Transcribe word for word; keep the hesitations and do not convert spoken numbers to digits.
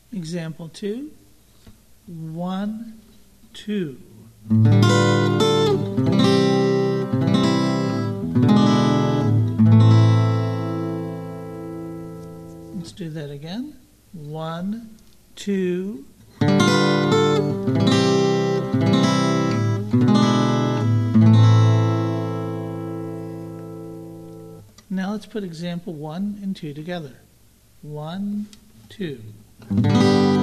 Example two, one, two. Let's do that again. One, two. Now let's put example one and two together. One, two.